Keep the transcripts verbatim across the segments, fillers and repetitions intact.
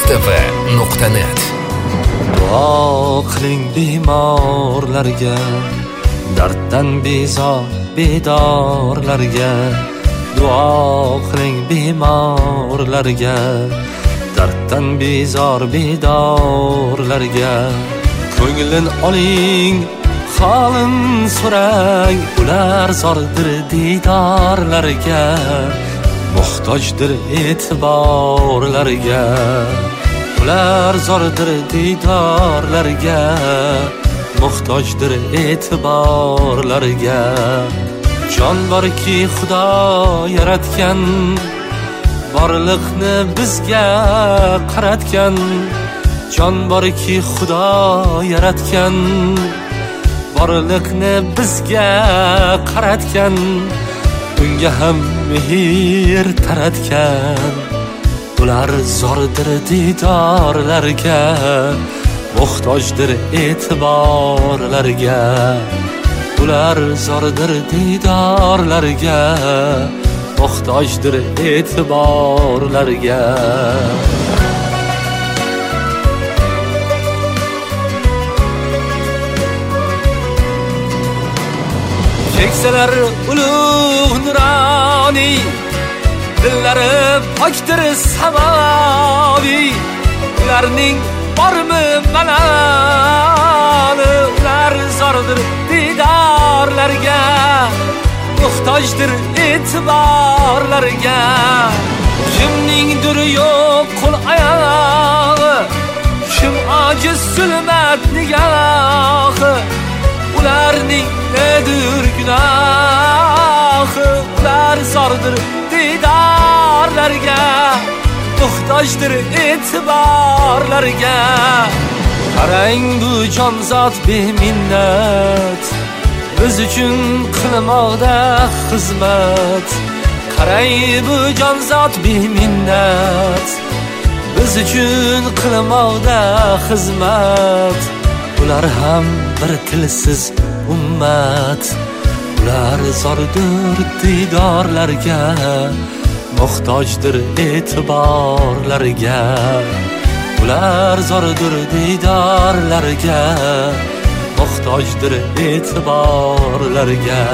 t v nuqta net. Duo qiling bemorlarga, darddan bezor bedorlarga. Duo qiling bemorlarga, darddan bezor bedorlarga. Ko'nglin oling, holin so'rang, ular zordir didorlarga, muhtojdir e'tiborlarga. Ular zordir didorlarga, muhtojdir e'tiborlarga. Jon borki Xudo yaratgan, borliqni bizga qaratgan. Jon borki Xudo yaratgan, borliqni bizga qaratgan. Unga ham mehr taratgan. Ular zordir didorlarga, muhtojdir e'tiborlarga. Ular zordir didorlarga, muhtojdir e'tiborlarga. Keksalar ulug' nuroni, dillari pokdir samaviy. Ularning bormi malali, ular zordir didorlarga, muhtojdir e'tiborlarga. Kimningdir yo'q qo'l oyog'i, kim ojiz zulmat nigohi. Ularning nedir gunohi, ular zordir didorlarga, muhtojdir e'tiborlarga. Qarang bu jonzot beminnat, biz uchun qilmoqda xizmat. Qarang bu jonzot beminnat, biz uchun qilmoqda xizmat. Ular ham bir tilsiz ummat. Ular zordir didorlarga, muhtojdir e'tiborlarga. Ular zordir didorlarga, muhtojdir e'tiborlarga.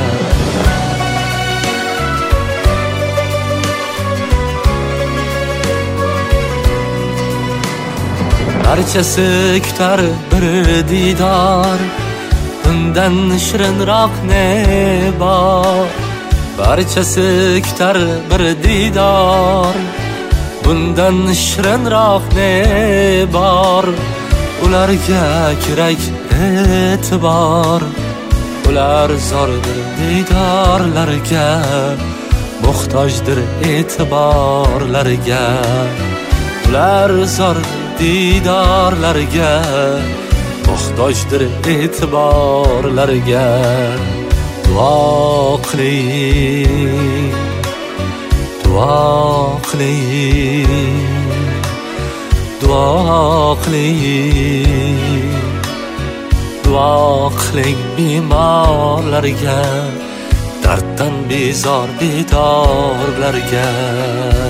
Barchasi kutar bir didor, undan shirinroq ne bor. Barchasi kutar bir didor, bundan shirinroq ne bor. Ularga kerak e'tibor. Ular zordir didorlarga, muhtojdir e'tiborlarga. Ular zordir didorlarga, muhtojdir e'tiborlarga. Duo qiling, duo qiling, duo qiling. Duo qiling bemorlarga, darddan bezor bedorlarga.